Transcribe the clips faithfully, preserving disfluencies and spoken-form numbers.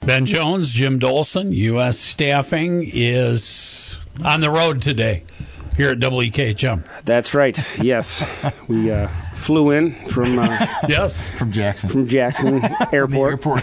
Ben Jones, Jim Dolson, U S Staffing is on the road today here at W K H M. That's right. Yes, we uh, flew in from uh, yes from Jackson from Jackson Airport, airport.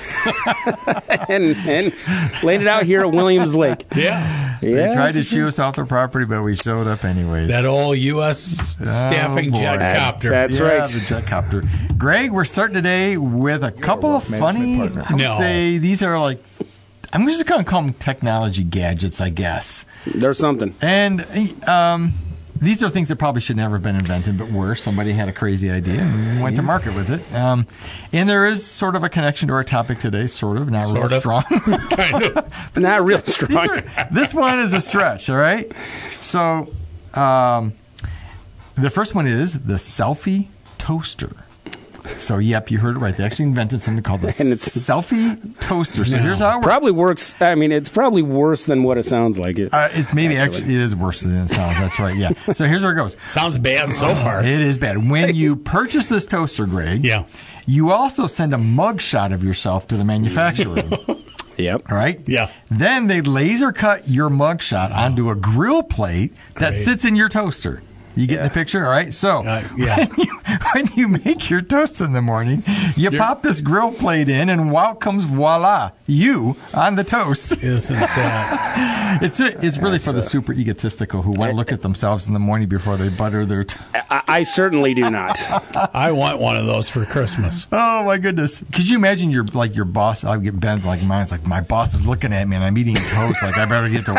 and, and landed out here at Williams Lake. Yeah, they yeah. tried to shoo us off their property, but we showed up anyway. That old U S Staffing oh, jet copter. That's yeah, right, the jet copter. Greg, we're starting today with a couple of funny. I would no. say these are like. I'm just going to call them technology gadgets, I guess. There's something. And um, these are things that probably should never have been invented, but were. Somebody had a crazy idea and went to market with it. Um, and there is sort of a connection to our topic today, sort of, not sort real of. strong. kind of. But not real strong. Are, this one is a stretch, all right? So um, the first one is the selfie toaster. So, yep, you heard it right. They actually invented something called the And it's- selfie toaster. So No. here's how it works. Probably works. I mean, it's probably worse than what it sounds like. It. Uh, it's maybe actually. Actually. it is worse than it sounds. That's right. Yeah. So here's where it goes. Sounds bad so far. It is bad. When you purchase this toaster, Greg, Yeah. you also send a mug shot of yourself to the manufacturer. Yep. All right? Yeah. Then they laser cut your mug shot onto a grill plate that Great. sits in your toaster. You get Yeah. the picture? All right. So Uh, yeah. when, you, when you make your toast in the morning, you You're- pop this grill plate in, and out comes voila, you on the toast. Isn't that? It's it's really That's for the a- super egotistical who want to look at themselves in the morning before they butter their toast. I, I certainly do not. I want one of those for Christmas. Oh my goodness! Could you imagine your like your boss? I get Ben's like mine's like my boss is looking at me and I'm eating toast. Like I better get to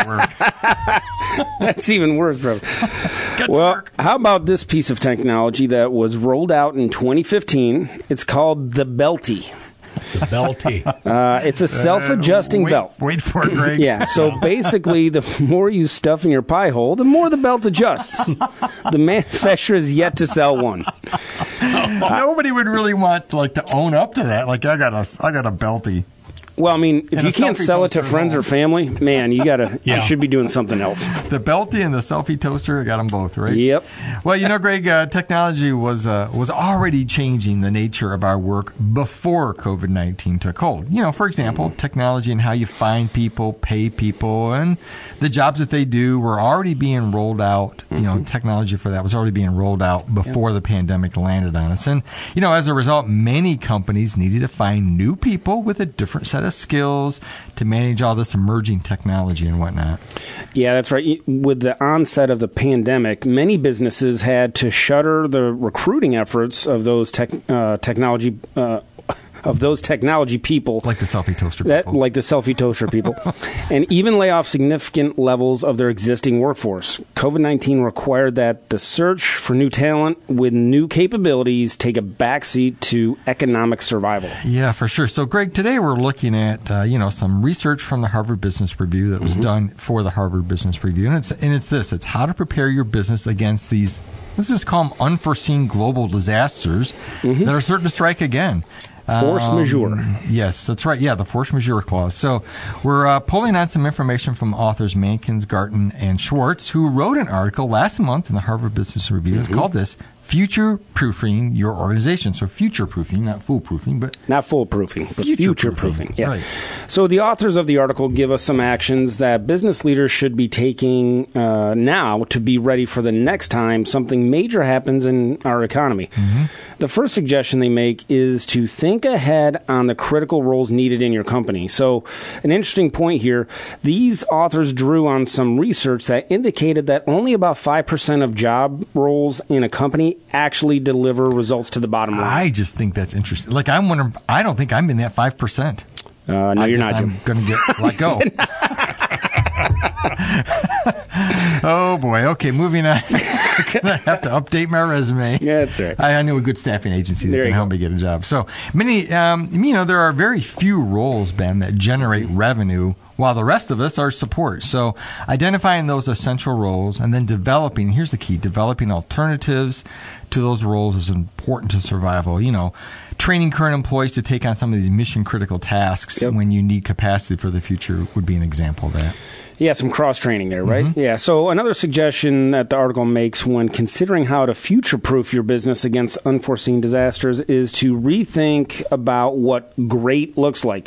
work. That's even worse, bro. Get to Well, work. how about this piece of technology that was rolled out in twenty fifteen? It's called the Belty. The Belty. Uh, it's a self-adjusting wait, belt. Wait for it, Greg. Yeah, so basically, the more you stuff in your pie hole, the more the belt adjusts. The manufacturer is yet to sell one. Nobody would really want like to own up to that. Like I got a I got a belty. Well, I mean, if And you a can't selfie sell it to toaster friends home. or family, man, you gotta, Yeah. you should be doing something else. The belty and the selfie toaster, I got them both, right? Yep. Well, you know, Greg, uh, technology was uh, was already changing the nature of our work before COVID nineteen took hold. You know, for example, technology and how you find people, pay people, and the jobs that they do were already being rolled out. You know, technology for that was already being rolled out before the pandemic landed on us. And, you know, as a result, many companies needed to find new people with a different set of skills to manage all this emerging technology and whatnot. Yeah, that's right. With the onset of the pandemic, many businesses had to shutter the recruiting efforts of those tech, uh, technology uh, of those technology people. Like the selfie toaster That, people. like the selfie toaster people, and even lay off significant levels of their existing workforce. COVID nineteen required that the search for new talent with new capabilities take a backseat to economic survival. Yeah, for sure. So, Greg, today we're looking at uh, you know some research from the Harvard Business Review that was Mm-hmm. done for the Harvard Business Review, and it's and it's this: it's how to prepare your business against these. Let's just call them unforeseen global disasters Mm-hmm. that are certain to strike again. Force Um, majeure. Yes, that's right. Yeah, the force majeure clause. So we're uh, pulling on some information from authors Mankins, Garten, and Schwartz, who wrote an article last month in the Harvard Business Review. Mm-hmm. It's called this, Future-Proofing Your Organization. So future-proofing, not foolproofing, but Not foolproofing, but Future-proofing. future-proofing. Yeah. Right. So the authors of the article give us some actions that business leaders should be taking uh, now to be ready for the next time something major happens in our economy. Mm-hmm. The first suggestion they make is to think ahead on the critical roles needed in your company. So an interesting point here, these authors drew on some research that indicated that only about five percent of job roles in a company actually deliver results to the bottom line. I just think that's interesting. Like, I'm wondering, I don't think I'm in that five percent. Uh, no, I you're guess not, Jim. I'm going to get let go. Oh, boy. Okay, moving on. I'm going to have to update my resume. Yeah, that's right. I, I know a good staffing agency that There can you help go. me get a job. So, many, um, you know, there are very few roles, Ben, that generate revenue while the rest of us are support. So, identifying those essential roles and then developing, here's the key, developing alternatives to those roles is important to survival. You know, training current employees to take on some of these mission-critical tasks Yep. when you need capacity for the future would be an example of that. Yeah, some cross-training there, right? Mm-hmm. Yeah, so another suggestion that the article makes when considering how to future-proof your business against unforeseen disasters is to rethink about what great looks like.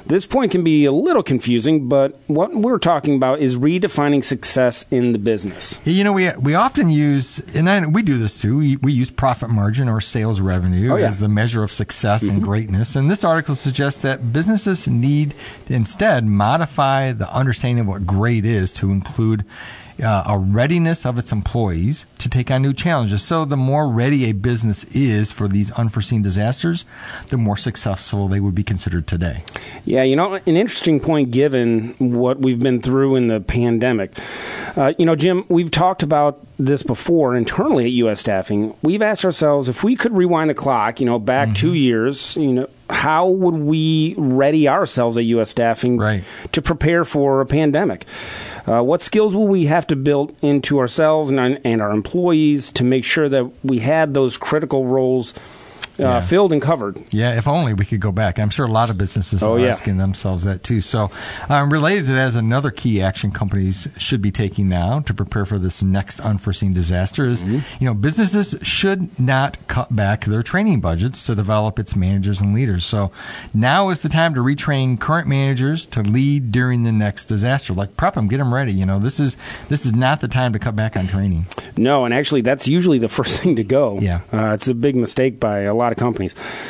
This point can be a little confusing, but what we're talking about is redefining success in the business. You know, we we often use, and I, we do this too, we, we use profit margin or sales revenue oh, yeah. as the measure of success mm-hmm. and greatness. And this article suggests that businesses need to instead modify the understanding of what great is to include Uh, a readiness of its employees to take on new challenges. So the more ready a business is for these unforeseen disasters, the more successful they would be considered today. Yeah, you know, an interesting point given what we've been through in the pandemic. Uh, you know, Jim, we've talked about this before internally at U S Staffing. We've asked ourselves, if we could rewind the clock, you know, back mm-hmm. two years, you know, how would we ready ourselves at U S Staffing right. to prepare for a pandemic? Uh, what skills will we have to build into ourselves and our, and our employees to make sure that we had those critical roles uh, yeah. filled and covered? Yeah, if only we could go back. I'm sure a lot of businesses oh, are yeah. asking themselves that too. So um, related to that is another key action companies should be taking now to prepare for this next unforeseen disaster is, mm-hmm. you know, businesses should not cut back their training budgets to develop its managers and leaders. So now is the time to retrain current managers to lead during the next disaster. Like prep them, get them ready. You know, this is this is not the time to cut back on training. No, and actually that's usually the first thing to go. Yeah. Uh, it's a big mistake by a lot of companies.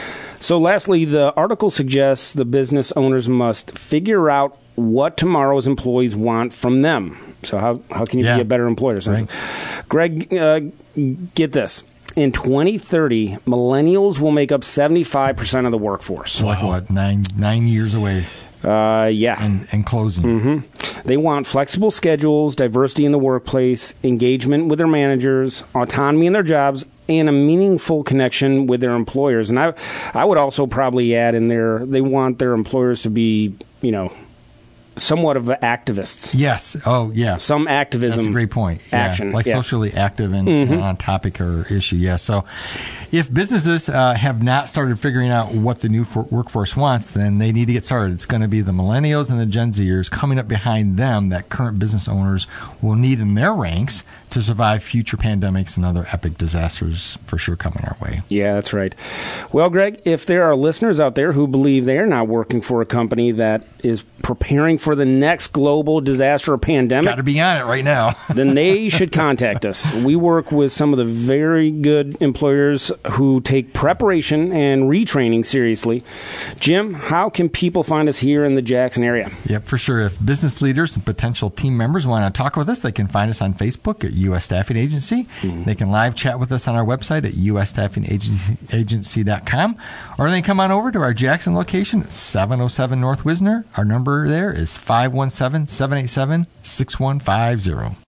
So lastly, the article suggests the business owners must figure out what tomorrow's employees want from them. So how, how can you yeah. be a better employer? Right. Greg, uh, get this. In twenty thirty, millennials will make up seventy-five percent of the workforce. Like wow. what, nine nine years away? Uh, yeah. And, and closing. Mm-hmm. They want flexible schedules, diversity in the workplace, engagement with their managers, autonomy in their jobs, and a meaningful connection with their employers. And I, I would also probably add in there, they want their employers to be, you know, somewhat of activists. Yes. Oh, yeah. Some activism. That's a great point. Action. Yeah. Like yeah. socially active and mm-hmm. on topic or issue. Yeah. So if businesses uh, have not started figuring out what the new for- workforce wants, then they need to get started. It's going to be the millennials and the Gen Zers coming up behind them that current business owners will need in their ranks to survive future pandemics and other epic disasters for sure coming our way. Yeah, that's right. Well, Greg, if there are listeners out there who believe they are not working for a company that is preparing for the next global disaster or pandemic, got to be on it right now. then they should contact us. We work with some of the very good employers who take preparation and retraining seriously. Jim, how can people find us here in the Jackson area? Yep, for sure. If business leaders and potential team members want to talk with us, they can find us on Facebook at U S Staffing Agency. Mm-hmm. They can live chat with us on our website at U S staffing agency dot com, or they can come on over to our Jackson location at seven oh seven North Wisner. Our number there is five one seven, seven eight seven, six one five zero.